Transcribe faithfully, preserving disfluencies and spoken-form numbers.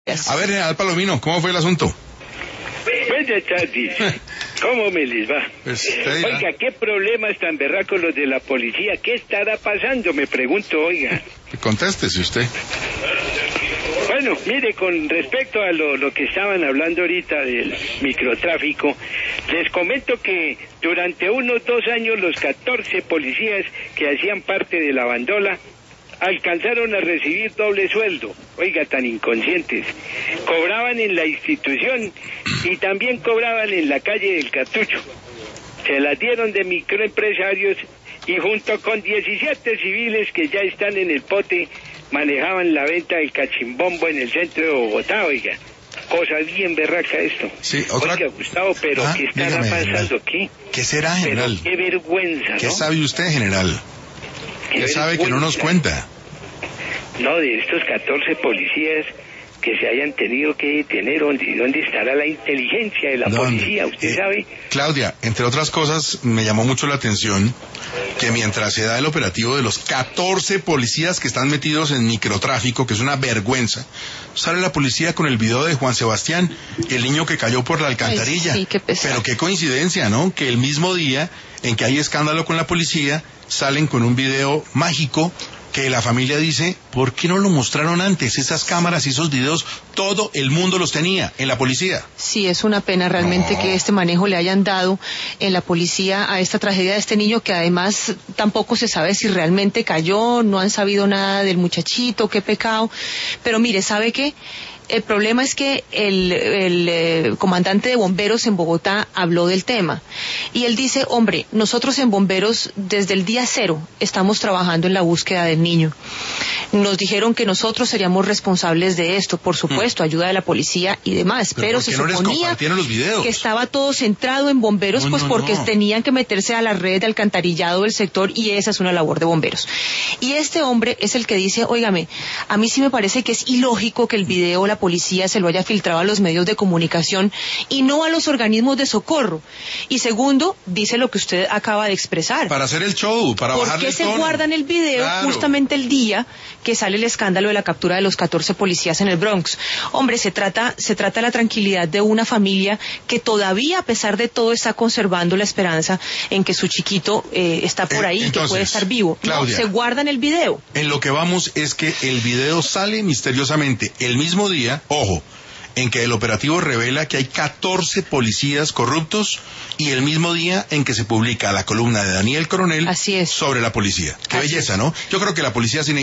A ver, general Palomino, ¿cómo fue el asunto? Buenas tardes. ¿Cómo me les va? Pues, oiga, ¿qué problemas tan berracos los de la policía? ¿Qué estará pasando? Me pregunto, oiga. Contéstese usted. Bueno, mire, con respecto a lo, lo que estaban hablando ahorita del microtráfico, les comento que durante unos dos años los catorce policías que hacían parte de la bandola alcanzaron a recibir doble sueldo. Oiga, tan inconscientes. Cobraban en la institución y también cobraban en la calle del Cartucho. Se las dieron de microempresarios y junto con diecisiete civiles que ya están en el pote, manejaban la venta del cachimbombo en el centro de Bogotá, oiga. Cosa bien berraca esto. Sí, otra... Oiga, Gustavo, pero ah, ¿qué estará dígame, pasando general. aquí? ¿Qué será, general? Pero qué vergüenza, ¿no? ¿Qué sabe usted, general? ¿Qué, ¿Qué sabe que no nos cuenta? No, de estos catorce policías que se hayan tenido que detener, ¿dónde, dónde estará la inteligencia de la ¿Dónde? policía? ¿Usted eh, sabe? Claudia, entre otras cosas, me llamó mucho la atención que mientras se da el operativo de los catorce policías que están metidos en microtráfico, que es una vergüenza, sale la policía con el video de Juan Sebastián, el niño que cayó por la alcantarilla. Ay, sí, qué pesado. Pero qué coincidencia, ¿no? Que el mismo día en que hay escándalo con la policía, salen con un video mágico que la familia dice, ¿por qué no lo mostraron antes? Esas cámaras y esos videos, todo el mundo los tenía en la policía. Sí, es una pena realmente no. que este manejo le hayan dado en la policía a esta tragedia de este niño, que además tampoco se sabe si realmente cayó, no han sabido nada del muchachito, qué pecado. Pero mire, ¿sabe qué? El problema es que el, el eh, comandante de bomberos en Bogotá habló del tema y él dice, hombre, nosotros en bomberos desde el día cero estamos trabajando en la búsqueda del niño. Nos dijeron que nosotros seríamos responsables de esto, por supuesto, mm. ayuda de la policía y demás, pero, pero se no suponía los videos? que estaba todo centrado en bomberos, no, pues no, porque no. tenían que meterse a la red de alcantarillado del sector y esa es una labor de bomberos. Y este hombre es el que dice, óigame, a mí sí me parece que es ilógico que el video la policía se lo haya filtrado a los medios de comunicación y no a los organismos de socorro. Y segundo, dice lo que usted acaba de expresar. Para hacer el show, para bajarle el tono. ¿Por qué se guardan el video claro. justamente el día que sale el escándalo de la captura de los catorce policías en el Bronx? Hombre, se trata, se trata de la tranquilidad de una familia que todavía, a pesar de todo, está conservando la esperanza en que su chiquito eh, está por ahí y que puede estar vivo. Claudia, no, se guardan el video. En lo que vamos es que el video sale misteriosamente el mismo día, ojo, en que el operativo revela que hay catorce policías corruptos y el mismo día en que se publica la columna de Daniel Coronel Así es. sobre la policía. Qué Así belleza, es. ¿no? Yo creo que la policía sin